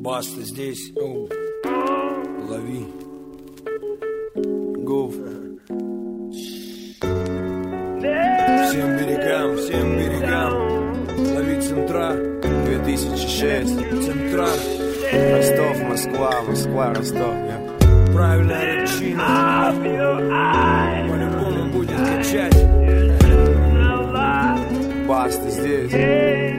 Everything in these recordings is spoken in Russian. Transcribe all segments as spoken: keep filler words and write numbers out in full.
Баста здесь. Оу. Лови. Гов. Всем берегам, всем берегам. Лови центра. две тысячи шесть. Центра. Ростов, Москва, Москва, Ростов. Я. Правильная речина. По-любому будет качать. Баста здесь.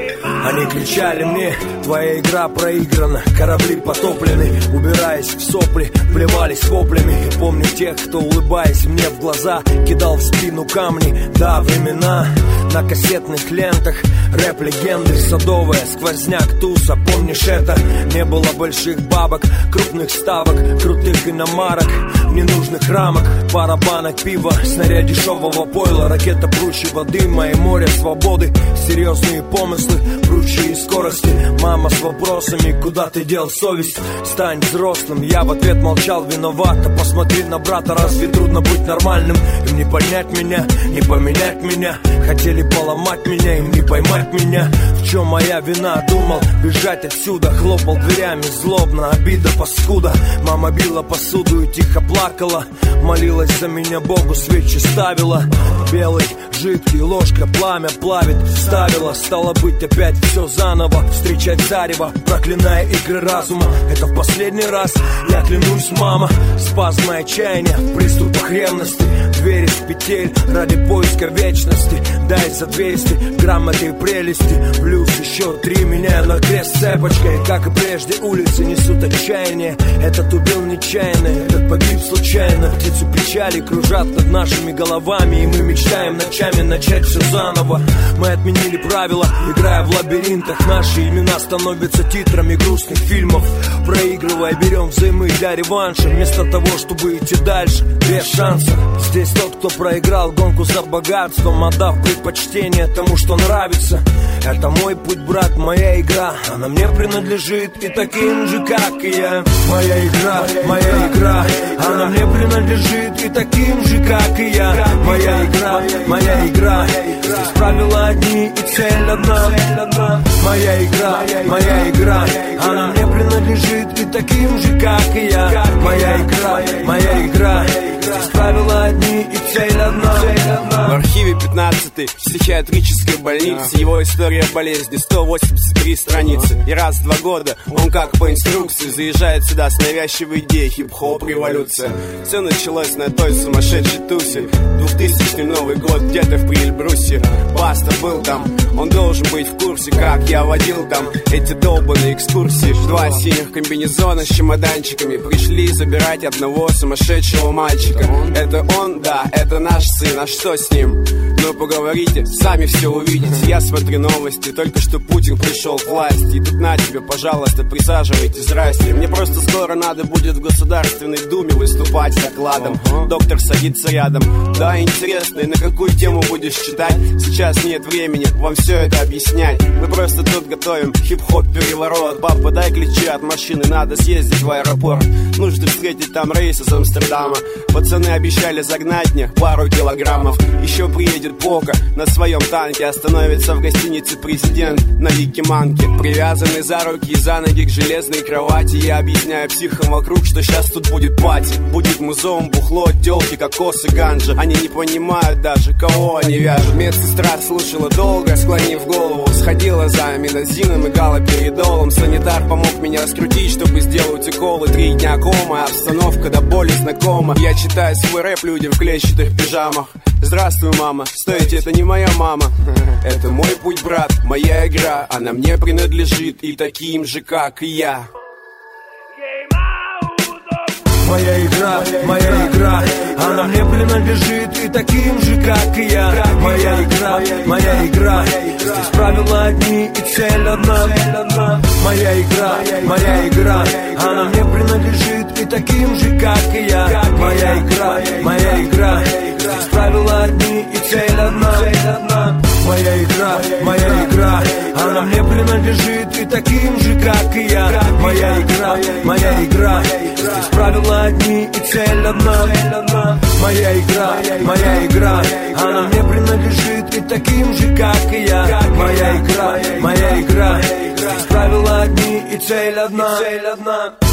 Они кричали мне, твоя игра проиграна, корабли потоплены, убираясь в сопли, плевались воплями. И помню тех, кто, улыбаясь мне в глаза, кидал в спину камни. Да, времена на кассетных лентах, рэп-легенды, садовая, сквозняк, туса. Помнишь это? Не было больших бабок, крупных ставок, крутых иномарок, ненужных рамок, пара банок пива, снаряд дешевого пойла, ракета пручьего дыма и море свободы, серьезные помыслы, пручьи и скорости. Мама с вопросами, куда ты дел совесть? Стань взрослым. Я в ответ молчал, виновато. Посмотри на брата, разве трудно быть нормальным? Им не понять меня, не поменять меня. Хотели поломать меня, им не поймать меня. В чем моя вина? Думал бежать отсюда, хлопал дверями злобно, обида паскуда. Мама била посуду и тихо плакала, молилась за меня Богу, свечи ставила. Белый, жидкий, ложка, пламя плавит, вставила. Стало быть опять все заново, встречать зарево, проклиная игры разума. Это в последний раз, я клянусь, мама. Спазмы отчаяния, в приступах ревности, двери с петель ради поиска вечности. Дай за двести грамм этой прелести, плюс еще три, меняя на крест цепочкой. Как и прежде, улицы несут отчаяние. Этот убил нечаянно, этот погиб случайно. Птицы печали кружат над нашими головами, и мы мечтаем ночами начать все заново. Мы отменили правила, играя в лабиринтах. Наши имена становятся титрами грустных фильмов. Проигрывая, берем взаймы для реванша, вместо того, чтобы идти дальше, без шанса. Здесь тот, кто проиграл гонку за богатством, отдав предпочтение тому, что нравится. Это мой путь, брат, моя игра. Она мне принадлежит и таким же, как и я. Моя игра, моя игра. Она мне принадлежит и таким же, как и я. Моя игра, моя игра. Здесь правила одни и цель одна. Моя игра, моя игра. Она мне принадлежит и таким же, как и я. Моя игра, моя игра. Здесь правила одни и цель одна. В архиве пятнадцатой психиатрической больницы его история болезни, сто восемьдесят три страницы. И раз в два года он как по инструкции заезжает сюда с навязчивой идеей хип-хоп революция. Все началось на той сумасшедшей тусе. Двухтысячный Новый год где-то в Прильбрусе. Баста был там, он должен быть в курсе, как я водил там эти долбаные экскурсии. Два синих комбинезона с чемоданчиками пришли забирать одного сумасшедшего мальчика. Это он, да, это наш сын, а что с ним? Ну поговорите, сами все увидите. Я смотрю новости, только что Путин пришел к власти. И тут на тебе, пожалуйста, присаживайтесь, здрасте. Мне просто скоро надо будет в Государственной Думе выступать с докладом. Доктор садится рядом. Да, интересно, и на какую тему будешь читать? Сейчас нет времени вам все это объяснять. Мы просто тут готовим хип-хоп переворот. Папа, дай ключи от машины, надо съездить в аэропорт. Нужно встретить там рейс из Амстердама. Пацаны обещали загнать мне пару килограммов. Еще приедет Бока на своем танке, остановится в гостинице президент на Ликиманке. Привязанный за руки и за ноги к железной кровати, я объясняю психам вокруг, что сейчас тут будет пати. Будет музон, бухло, тёлки, кокосы, ганжа. Они не понимают даже, кого они вяжут. Медсестра слушала долго, склонив голову. Сходила за аминозином и галоперидолом. Санитар помог меня раскрутить, чтобы сделать уколы. Три дня кома, обстановка до боли знакома. Я читаю свой рэп людям в клетчатых пижамах. Здравствуй, мама, стойте, это не моя мама. Это мой путь, брат, моя игра. Она мне принадлежит и таким же, как и я. Моя игра, моя игра. Она мне принадлежит и таким же, как и я. Моя игра, моя игра. Здесь правила одни и цель одна. Моя игра, моя игра. Она мне принадлежит и таким же, как и я. Моя игра, моя игра. Здесь правила одни и цель одна. Моя игра, моя игра. Она мне принадлежит и таким же, как и я. Моя игра, моя игра. Здесь правила одни и цель одна. Моя игра, моя игра. Она мне принадлежит и таким же, как и я. Моя игра, моя игра. Здесь правила одни и и цель одна, и цель одна.